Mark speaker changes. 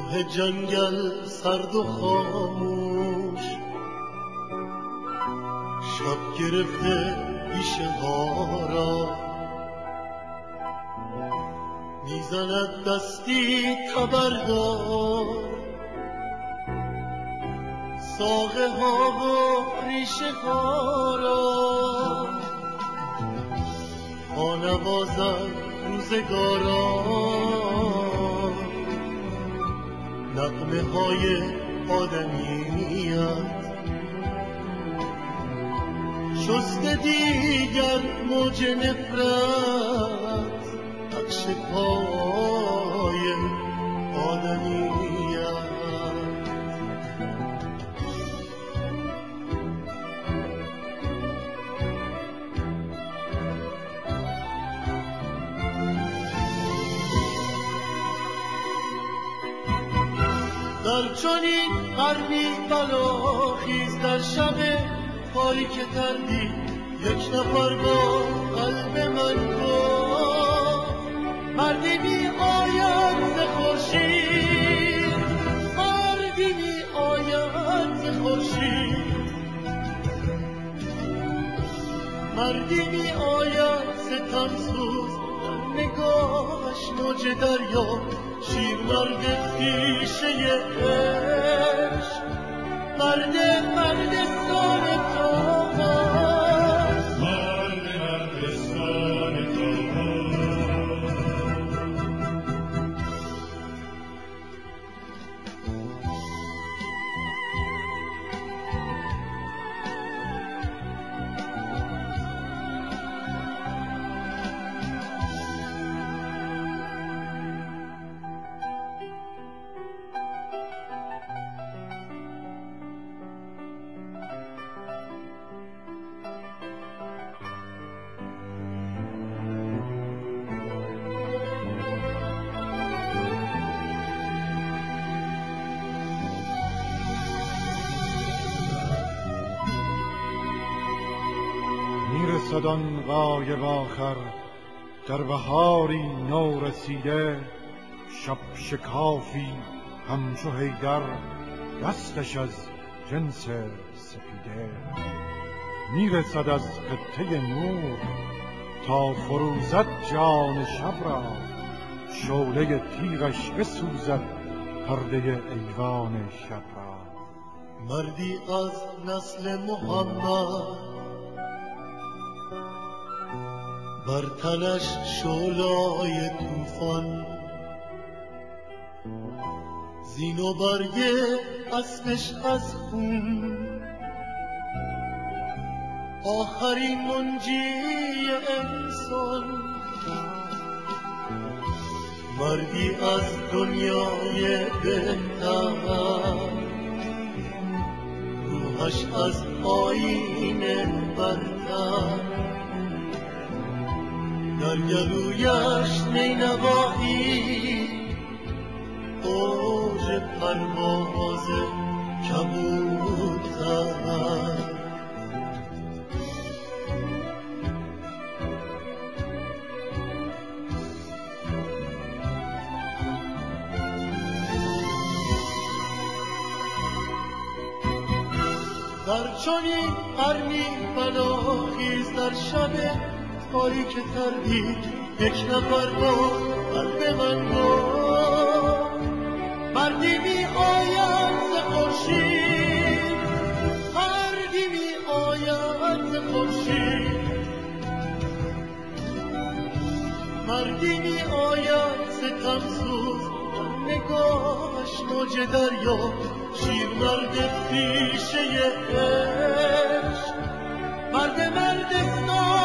Speaker 1: کوه جنگل سرد و خاموش، شب گرفته پیش غارا، میزند دستی خبردار، ساقه ها و ریشه ها را خوانوازد روزگارا، نغمه های آدمیت شسته دیگر موج نفرت، نقش پای آدمیت. در چنین قرنی بلاخیز در شب تاریک تردی، یک نفر با قلب من گفت مردی می آید ز خورشید، مردی می آید ز خورشید، مردی می آید ستم سوز، در نگاهش موج دریا، شیر مرد پیشه عشق، مردستان تاها، مردستان تاها.
Speaker 2: میرسد آن غایب آخر در بهاری نو رسیده، شب شکافی همچو حیدر دستش از جنس سپیده. میرسد از خطه نور تا فروزد جان شب را، شعله تیغش بسوزد پرده ایوان شب را.
Speaker 1: مردی از نسل محمد بر تنش شعله‌های طوفان، زین و برگ اسبش از خون، آخرین منجی انسان. مردی از دنیای بهتر، روحش از آیین برتر، در گلویش نینوایی، اوج پرواز کبوتر. در چنین قرنی بلاخیز در شب تاریک تردی، یک نفر با قلب من گفت مردی می آید ز خورشید، مردی می آید ز خورشید، مردی می آید ستم سوز، نگاهش موج دریا، شیر مرد پیشه عشق، مردستان